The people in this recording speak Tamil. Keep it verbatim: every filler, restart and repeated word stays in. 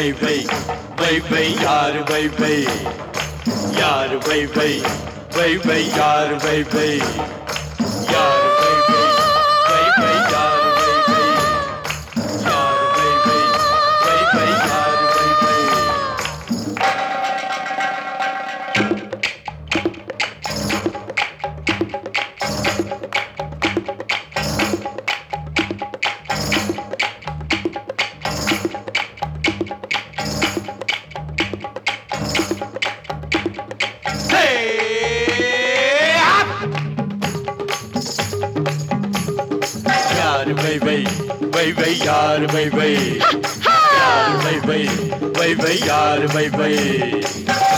வை வை வை வை யாரு வை வை யாரு வை வை வை வை யாரு வை வை யாரு வை வை வை வை யாரு வை வை யாரு வை வை வை வை யாரு வை வை யாரு வை வை வை வை யாரு வை வை யாரு வை வை வை வை யாரு வை வை